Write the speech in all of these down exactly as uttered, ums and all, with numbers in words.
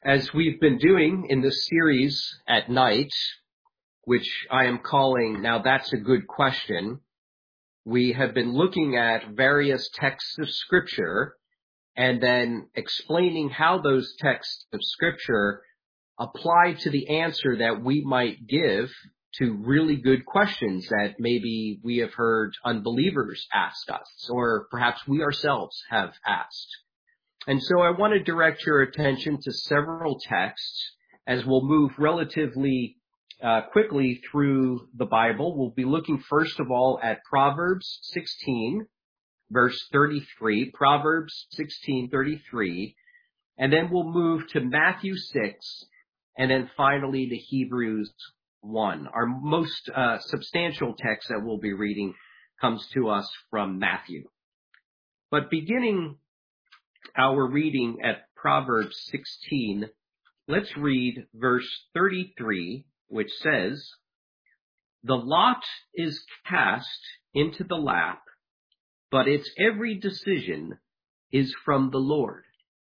As we've been doing in this series at night, which I am calling Now That's a Good Question, we have been looking at various texts of Scripture and then explaining how those texts of Scripture apply to the answer that we might give to really good questions that maybe we have heard unbelievers ask us, or perhaps we ourselves have asked. And so I want to direct your attention to several texts as we'll move relatively uh, quickly through the Bible. We'll be looking first of all at Proverbs sixteen, verse thirty-three, Proverbs sixteen, thirty-three, and then we'll move to Matthew six, and then finally to Hebrews one. Our most uh, substantial text that we'll be reading comes to us from Matthew. But beginning our reading at Proverbs sixteen, let's read verse thirty-three, which says, "The lot is cast into the lap, but its every decision is from the Lord."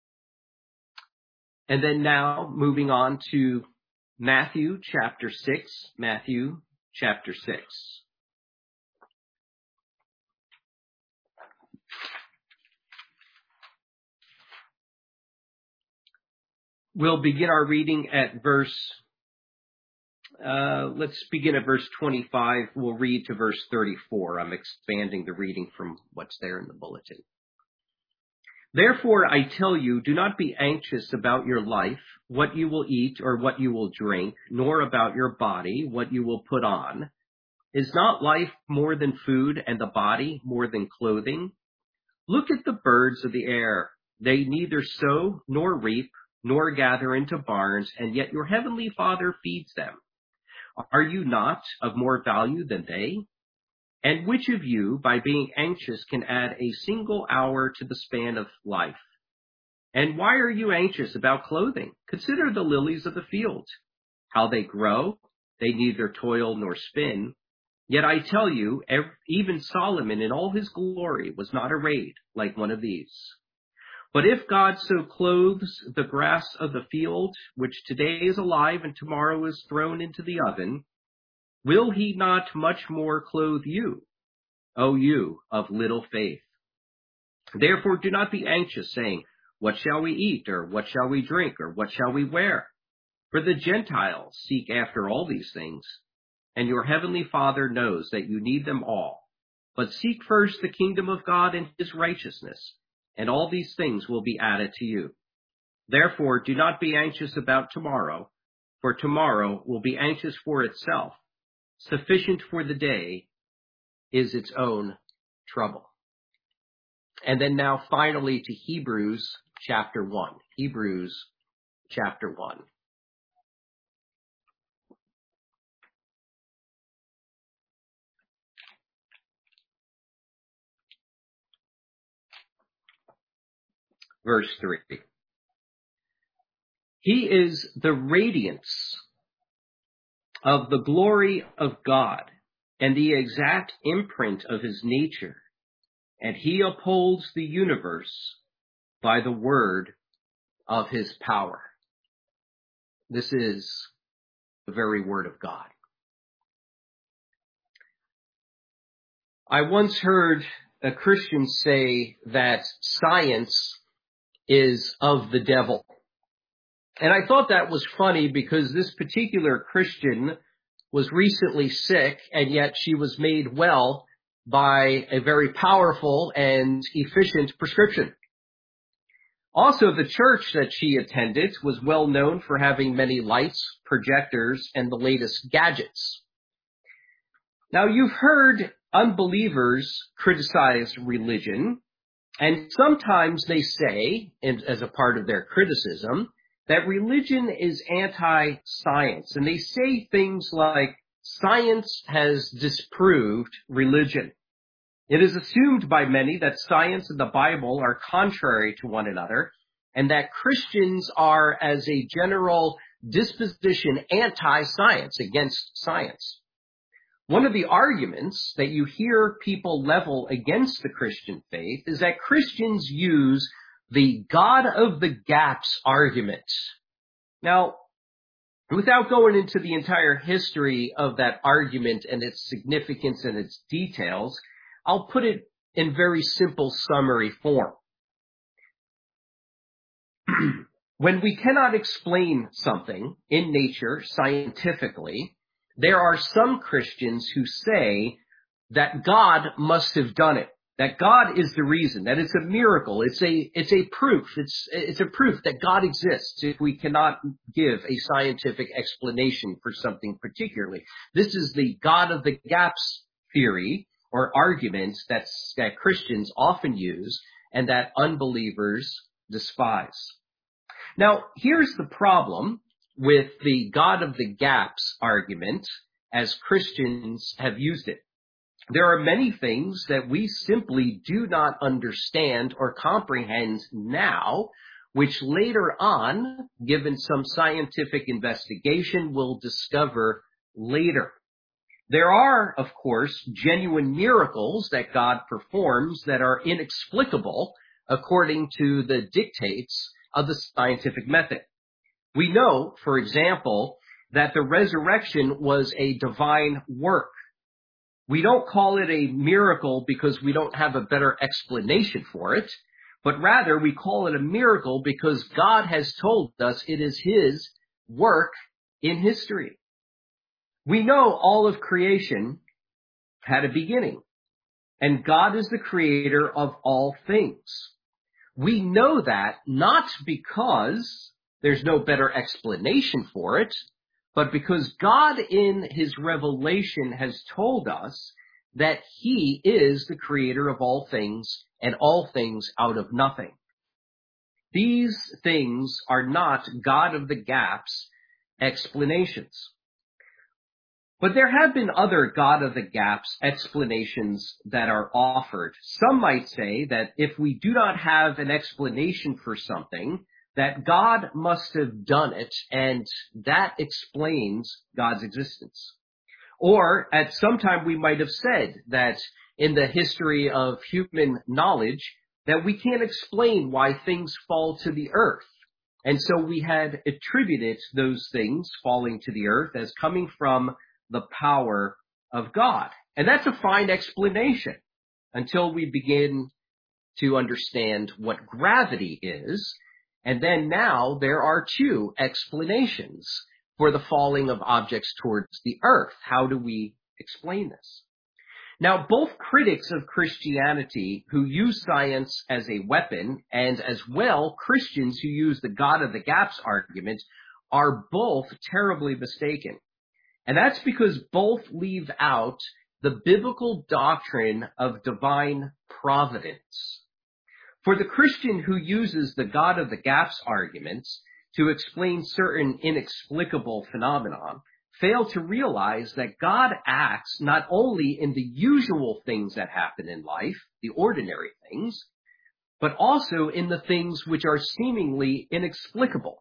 And then now moving on to Matthew chapter six, Matthew chapter six. We'll begin our reading at verse, uh, let's begin at verse twenty-five. We'll read to verse thirty-four. I'm expanding the reading from what's there in the bulletin. "Therefore, I tell you, do not be anxious about your life, what you will eat or what you will drink, nor about your body, what you will put on. Is not life more than food, and the body more than clothing? Look at the birds of the air. They neither sow nor reap, nor gather into barns, and yet your heavenly Father feeds them. Are you not of more value than they? And which of you, by being anxious, can add a single hour to the span of life? And why are you anxious about clothing? Consider the lilies of the field, how they grow. They neither toil nor spin. Yet I tell you, even Solomon in all his glory was not arrayed like one of these. But if God so clothes the grass of the field, which today is alive and tomorrow is thrown into the oven, will he not much more clothe you, O you of little faith? Therefore do not be anxious, saying, what shall we eat, or what shall we drink, or what shall we wear? For the Gentiles seek after all these things, and your heavenly Father knows that you need them all. But seek first the kingdom of God and his righteousness, and all these things will be added to you. Therefore, do not be anxious about tomorrow, for tomorrow will be anxious for itself. Sufficient for the day is its own trouble." And then now finally to Hebrews chapter one. Hebrews chapter one. Verse three. "He is the radiance of the glory of God and the exact imprint of his nature, and he upholds the universe by the word of his power." This is the very word of God. I once heard a Christian say that science is of the devil. And I thought that was funny because this particular Christian was recently sick, and yet she was made well by a very powerful and efficient prescription. Also, the church that she attended was well known for having many lights, projectors, and the latest gadgets. Now, you've heard unbelievers criticize religion, and sometimes they say, as a part of their criticism, that religion is anti-science. And they say things like, science has disproved religion. It is assumed by many that science and the Bible are contrary to one another, and that Christians are, as a general disposition, anti-science, against science. One of the arguments that you hear people level against the Christian faith is that Christians use the God of the gaps argument. Now, without going into the entire history of that argument and its significance and its details, I'll put it in very simple summary form. When we cannot explain something in nature scientifically, there are some Christians who say that God must have done it, that God is the reason, that it's a miracle, it's a it's a proof, it's it's a proof that God exists if we cannot give a scientific explanation for something particularly. This is the God of the gaps theory or argument that's, that Christians often use and that unbelievers despise. Now, here's the problem with the God of the gaps argument as Christians have used it. There are many things that we simply do not understand or comprehend now, which later on, given some scientific investigation, we'll discover later. There are, of course, genuine miracles that God performs that are inexplicable according to the dictates of the scientific method. We know, for example, that the resurrection was a divine work. We don't call it a miracle because we don't have a better explanation for it, but rather we call it a miracle because God has told us it is His work in history. We know all of creation had a beginning, and God is the creator of all things. We know that not because there's no better explanation for it, but because God in His revelation has told us that He is the creator of all things and all things out of nothing. These things are not God of the gaps explanations. But there have been other God of the gaps explanations that are offered. Some might say that if we do not have an explanation for something, that God must have done it, and that explains God's existence. Or at some time we might have said that in the history of human knowledge, that we can't explain why things fall to the earth. And so we had attributed those things falling to the earth as coming from the power of God. And that's a fine explanation until we begin to understand what gravity is. And then now there are two explanations for the falling of objects towards the earth. How do we explain this? Now, both critics of Christianity who use science as a weapon, and as well Christians who use the God of the gaps argument, are both terribly mistaken. And that's because both leave out the biblical doctrine of divine providence. For the Christian who uses the God of the gaps arguments to explain certain inexplicable phenomenon, fail to realize that God acts not only in the usual things that happen in life, the ordinary things, but also in the things which are seemingly inexplicable.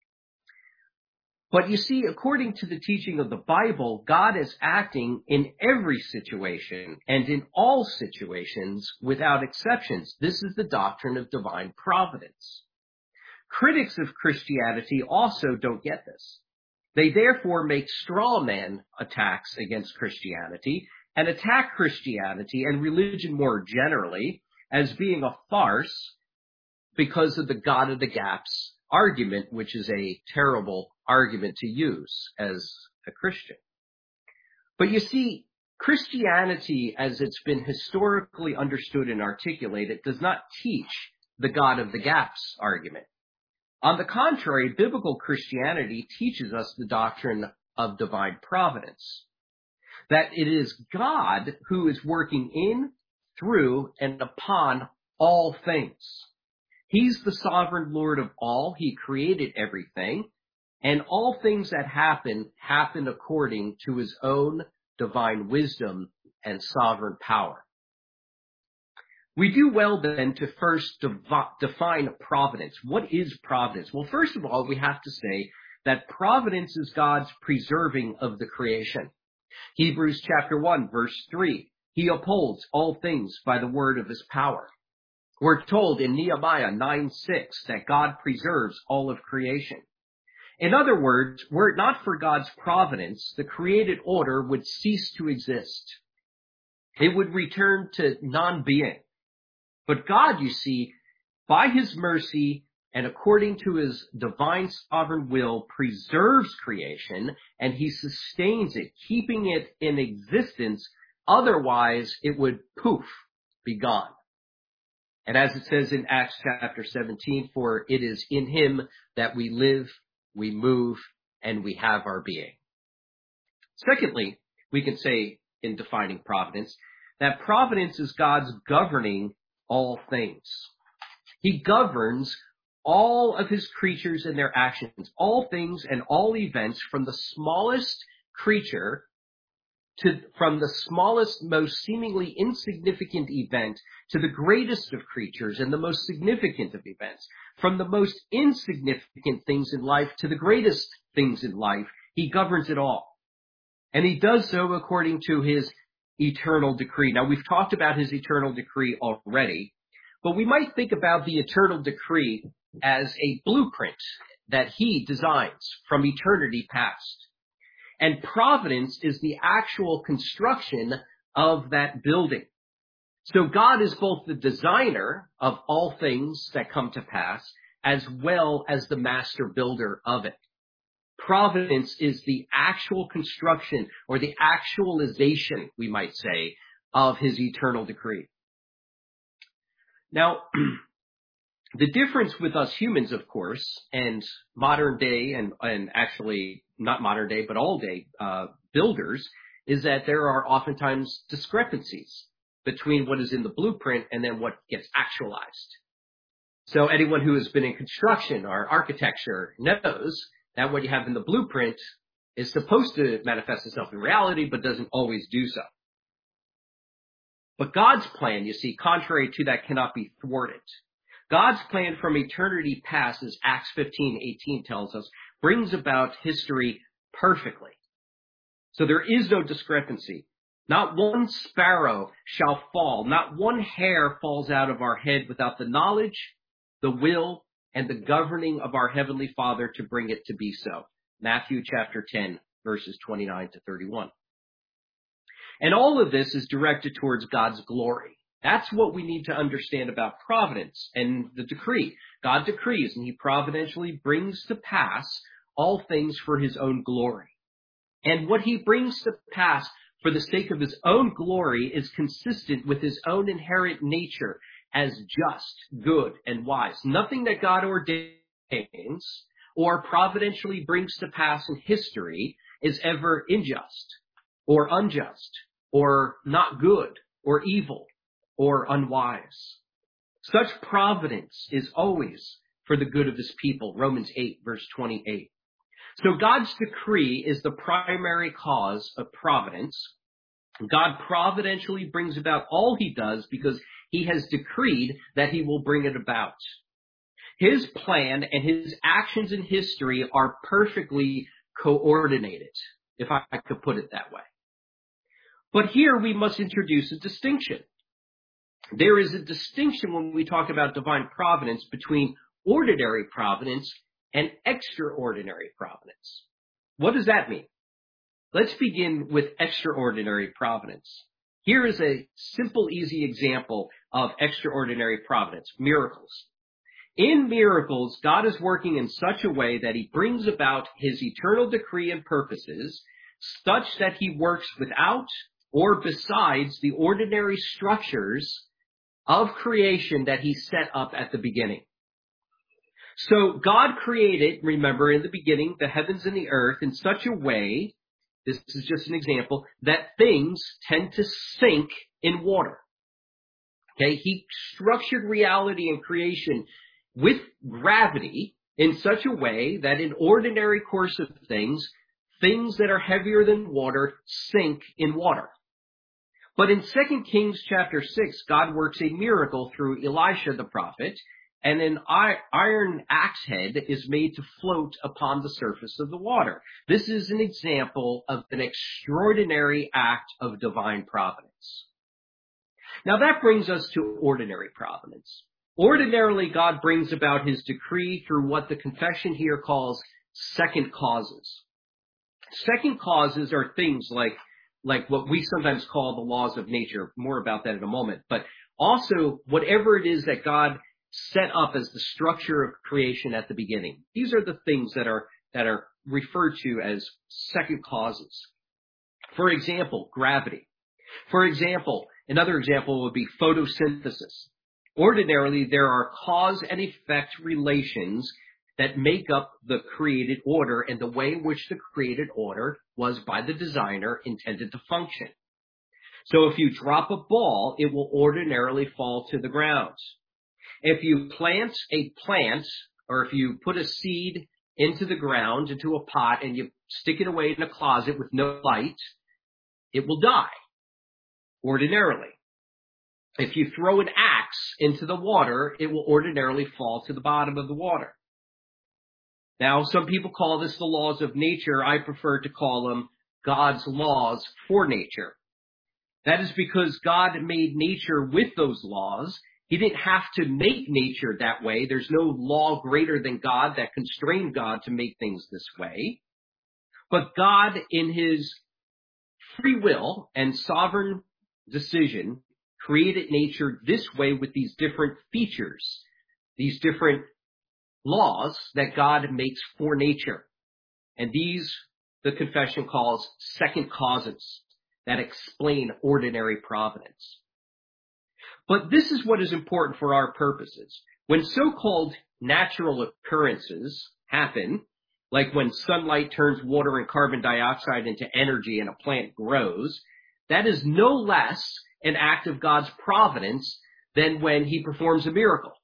But you see, according to the teaching of the Bible, God is acting in every situation and in all situations without exceptions. This is the doctrine of divine providence. Critics of Christianity also don't get this. They therefore make straw man attacks against Christianity and attack Christianity and religion more generally as being a farce because of the God of the gaps argument, which is a terrible argument to use as a Christian. But you see, Christianity, as it's been historically understood and articulated, does not teach the God of the gaps argument. On the contrary, biblical Christianity teaches us the doctrine of divine providence, that it is God who is working in, through, and upon all things. He's the sovereign Lord of all. He created everything. And all things that happen, happen according to His own divine wisdom and sovereign power. We do well then to first devi- define providence. What is providence? Well, first of all, we have to say that providence is God's preserving of the creation. Hebrews chapter one, verse three, He upholds all things by the word of His power. We're told in Nehemiah nine six that God preserves all of creation. In other words, were it not for God's providence, the created order would cease to exist. It would return to non-being. But God, you see, by his mercy and according to his divine sovereign will, preserves creation, and he sustains it, keeping it in existence. Otherwise, it would poof, be gone. And as it says in Acts chapter seventeen, for it is in him that we live, we move, and we have our being. Secondly, we can say in defining providence, that providence is God's governing all things. He governs all of his creatures and their actions, all things and all events, from the smallest creature to, from the smallest, most seemingly insignificant event to the greatest of creatures and the most significant of events, from the most insignificant things in life to the greatest things in life. He governs it all. And he does so according to his eternal decree. Now, we've talked about his eternal decree already, but we might think about the eternal decree as a blueprint that he designs from eternity past. And providence is the actual construction of that building. So God is both the designer of all things that come to pass, as well as the master builder of it. Providence is the actual construction, or the actualization, we might say, of his eternal decree. Now, the difference with us humans, of course, and modern day, and, and actually not modern day, but all day uh, builders, is that there are oftentimes discrepancies between what is in the blueprint and then what gets actualized. So anyone who has been in construction or architecture knows that what you have in the blueprint is supposed to manifest itself in reality, but doesn't always do so. But God's plan, you see, contrary to that, cannot be thwarted. God's plan from eternity past, as Acts fifteen eighteen tells us, brings about history perfectly. So there is no discrepancy. Not one sparrow shall fall. Not one hair falls out of our head without the knowledge, the will, and the governing of our Heavenly Father to bring it to be so. Matthew chapter ten, verses twenty-nine to thirty-one. And all of this is directed towards God's glory. That's what we need to understand about providence and the decree. God decrees, and he providentially brings to pass all things for his own glory. And what he brings to pass for the sake of his own glory is consistent with his own inherent nature as just, good, and wise. Nothing that God ordains or providentially brings to pass in history is ever unjust or unjust or not good or evil or unwise. Such providence is always for the good of his people. Romans eight, verse twenty-eight. So God's decree is the primary cause of providence. God providentially brings about all he does because he has decreed that he will bring it about. His plan and his actions in history are perfectly coordinated, if I could put it that way. But here we must introduce a distinction. There is a distinction when we talk about divine providence between ordinary providence and extraordinary providence. What does that mean? Let's begin with extraordinary providence. Here is a simple, easy example of extraordinary providence, miracles. In miracles, God is working in such a way that he brings about his eternal decree and purposes, such that he works without or besides the ordinary structures of creation that he set up at the beginning. So God created, remember, in the beginning, the heavens and the earth in such a way, this is just an example, that things tend to sink in water. Okay, he structured reality and creation with gravity in such a way that in ordinary course of things, things that are heavier than water sink in water. But in Second Kings chapter six, God works a miracle through Elisha the prophet, and an iron axe head is made to float upon the surface of the water. This is an example of an extraordinary act of divine providence. Now that brings us to ordinary providence. Ordinarily, God brings about his decree through what the confession here calls second causes. Second causes are things like, like what we sometimes call the laws of nature. More about that in a moment. But also, whatever it is that God set up as the structure of creation at the beginning. These are the things that are that are referred to as second causes. For example, gravity. For example, another example would be photosynthesis. Ordinarily, there are cause and effect relations that make up the created order and the way in which the created order was by the designer intended to function. So if you drop a ball, it will ordinarily fall to the ground. If you plant a plant, or if you put a seed into the ground, into a pot, and you stick it away in a closet with no light, it will die, ordinarily. If you throw an axe into the water, it will ordinarily fall to the bottom of the water. Now, some people call this the laws of nature. I prefer to call them God's laws for nature. That is because God made nature with those laws. He didn't have to make nature that way. There's no law greater than God that constrained God to make things this way. But God, in his free will and sovereign decision, created nature this way with these different features, these different laws that God makes for nature. And these, the confession calls second causes that explain ordinary providence. But this is what is important for our purposes. When so-called natural occurrences happen, like when sunlight turns water and carbon dioxide into energy and a plant grows, that is no less an act of God's providence than when he performs a miracle.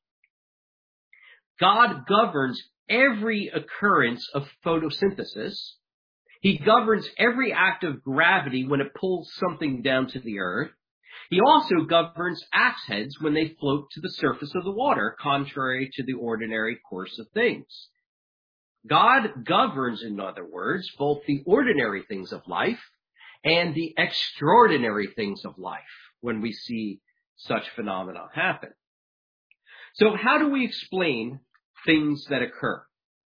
God governs every occurrence of photosynthesis. He governs every act of gravity when it pulls something down to the earth. He also governs axe heads when they float to the surface of the water, contrary to the ordinary course of things. God governs, in other words, both the ordinary things of life and the extraordinary things of life when we see such phenomena happen. So how do we explain things that occur?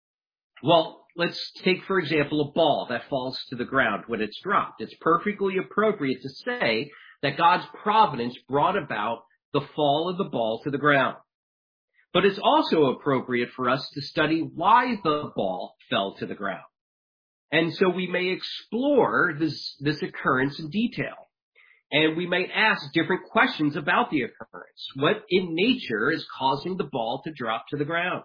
Well, let's take, for example, a ball that falls to the ground when it's dropped. It's perfectly appropriate to say that God's providence brought about the fall of the ball to the ground. But it's also appropriate for us to study why the ball fell to the ground. And so we may explore this, this occurrence in detail. And we may ask different questions about the occurrence. What in nature is causing the ball to drop to the ground?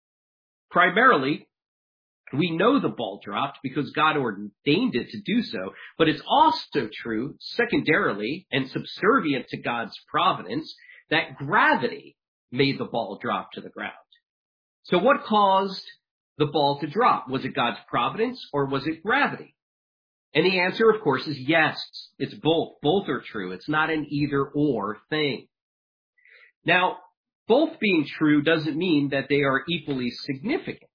Primarily, we know the ball dropped because God ordained it to do so, but it's also true, secondarily and subservient to God's providence, that gravity made the ball drop to the ground. So what caused the ball to drop? Was it God's providence or was it gravity? And the answer, of course, is yes. It's both. Both are true. It's not an either-or thing. Now, both being true doesn't mean that they are equally significant.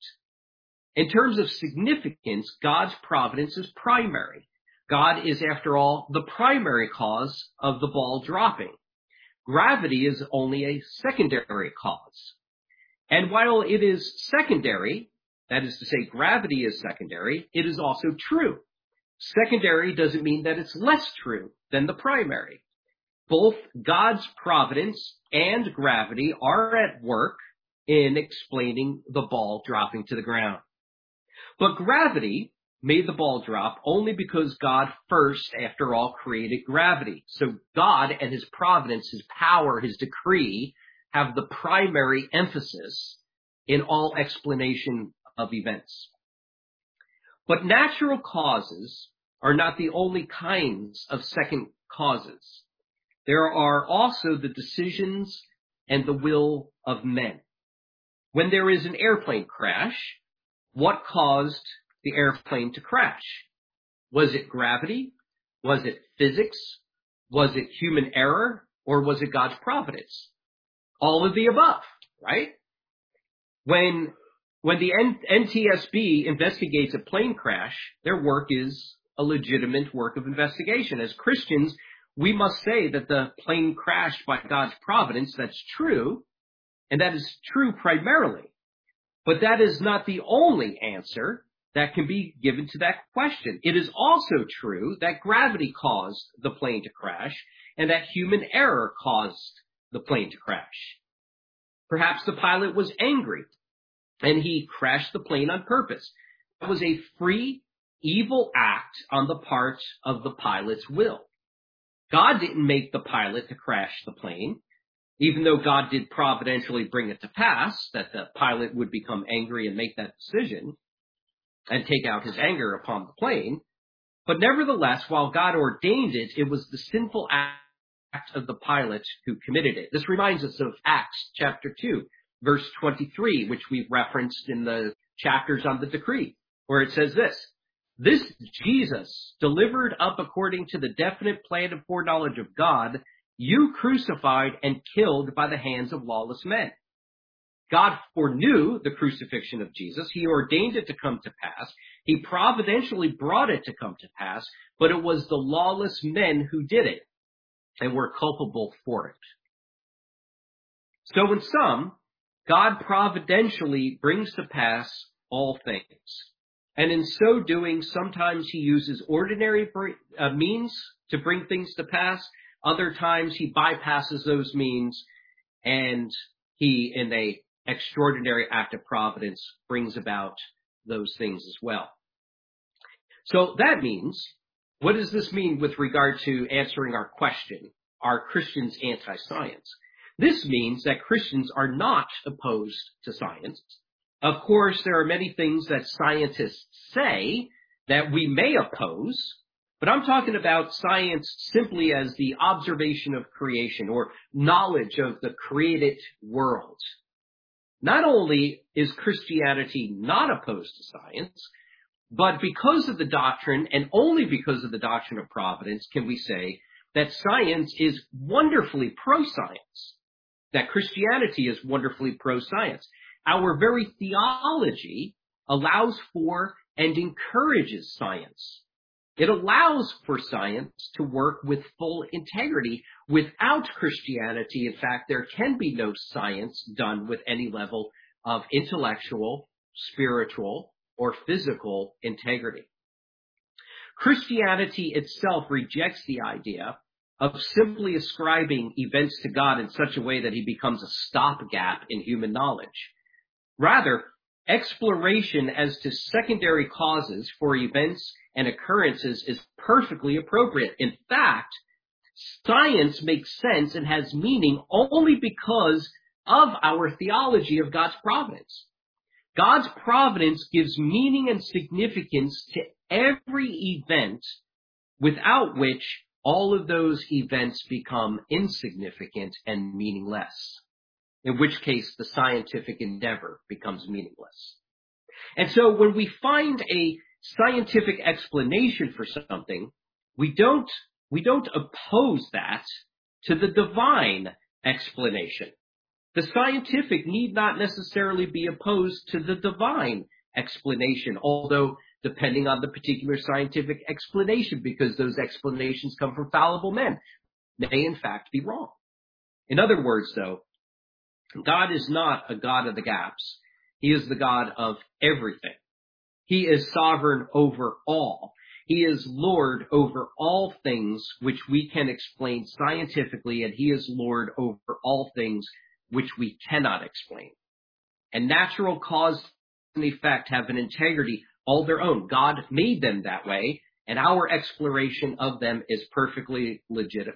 In terms of significance, God's providence is primary. God is, after all, the primary cause of the ball dropping. Gravity is only a secondary cause. And while it is secondary, that is to say, gravity is secondary, it is also true. Secondary doesn't mean that it's less true than the primary. Both God's providence and gravity are at work in explaining the ball dropping to the ground. But gravity made the ball drop only because God first, after all, created gravity. So God and his providence, his power, his decree have the primary emphasis in all explanation of events. But natural causes are not the only kinds of second causes. There are also the decisions and the will of men. When there is an airplane crash, what caused the airplane to crash? Was it gravity? Was it physics? Was it human error? Or was it God's providence? All of the above, right? When When the N T S B investigates a plane crash, their work is a legitimate work of investigation. As Christians, we must say that the plane crashed by God's providence. That's true, and that is true primarily. But that is not the only answer that can be given to that question. It is also true that gravity caused the plane to crash and that human error caused the plane to crash. Perhaps the pilot was angry and he crashed the plane on purpose. It was a free, evil act on the part of the pilot's will. God didn't make the pilot to crash the plane, even though God did providentially bring it to pass that the pilot would become angry and make that decision and take out his anger upon the plane. But nevertheless, while God ordained it, it was the sinful act of the pilot who committed it. This reminds us of Acts chapter two, verse twenty-three, which we've referenced in the chapters on the decree, where it says this: "This Jesus, delivered up according to the definite plan and foreknowledge of God, you crucified and killed by the hands of lawless men." God foreknew the crucifixion of Jesus. He ordained it to come to pass. He providentially brought it to come to pass, but it was the lawless men who did it and were culpable for it. So in sum, God providentially brings to pass all things. And in so doing, sometimes he uses ordinary uh, means to bring things to pass. Other times he bypasses those means and he, in a extraordinary act of providence, brings about those things as well. So that means, what does this mean with regard to answering our question, are Christians anti-science? This means that Christians are not opposed to science. Of course, there are many things that scientists say that we may oppose, but I'm talking about science simply as the observation of creation or knowledge of the created world. Not only is Christianity not opposed to science, but because of the doctrine, and only because of the doctrine of providence, can we say that science is wonderfully pro-science, that Christianity is wonderfully pro-science. Our very theology allows for and encourages science. It allows for science to work with full integrity. Without Christianity, in fact, there can be no science done with any level of intellectual, spiritual, or physical integrity. Christianity itself rejects the idea of simply ascribing events to God in such a way that he becomes a stopgap in human knowledge. Rather, exploration as to secondary causes for events and occurrences is perfectly appropriate. In fact, science makes sense and has meaning only because of our theology of God's providence. God's providence gives meaning and significance to every event, without which all of those events become insignificant and meaningless, in which case the scientific endeavor becomes meaningless. And so when we find a scientific explanation for something, we don't, we don't oppose that to the divine explanation. The scientific need not necessarily be opposed to the divine explanation, although depending on the particular scientific explanation, because those explanations come from fallible men, may in fact be wrong. In other words, though, God is not a God of the gaps. He is the God of everything. He is sovereign over all. He is Lord over all things which we can explain scientifically, and he is Lord over all things which we cannot explain. And natural cause and effect have an integrity all their own. God made them that way, and our exploration of them is perfectly legitimate.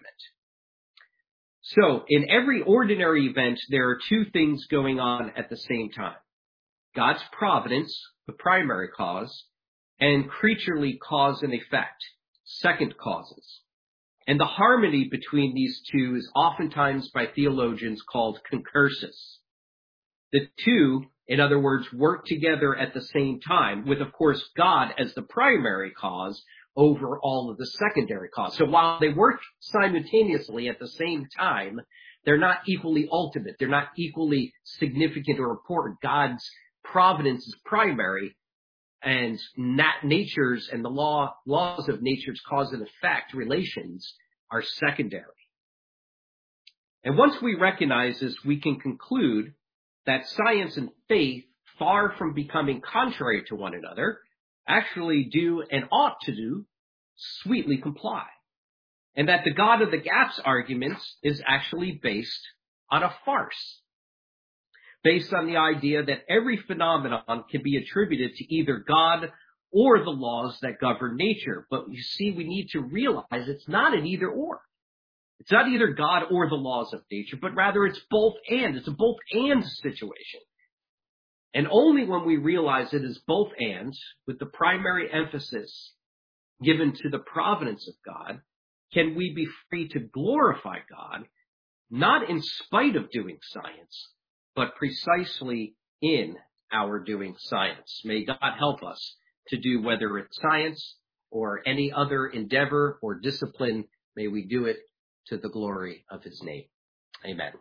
So, in every ordinary event, there are two things going on at the same time. God's providence, the primary cause, and creaturely cause and effect, second causes. And the harmony between these two is oftentimes by theologians called concursus. The two, in other words, work together at the same time, with, of course, God as the primary cause over all of the secondary cause. So while they work simultaneously at the same time, they're not equally ultimate. They're not equally significant or important. God's providence is primary, and nat- nature's and the law laws of nature's cause and effect relations are secondary. And once we recognize this, we can conclude that science and faith, far from becoming contrary to one another, actually do and ought to do sweetly comply. And that the God of the gaps arguments is actually based on a farce, based on the idea that every phenomenon can be attributed to either God or the laws that govern nature. But you see, we need to realize it's not an either or. It's not either God or the laws of nature, but rather it's both and. It's a both and situation. And only when we realize it is both and, with the primary emphasis given to the providence of God, can we be free to glorify God, not in spite of doing science, but precisely in our doing science. May God help us to do, whether it's science or any other endeavor or discipline, may we do it to the glory of his name. Amen.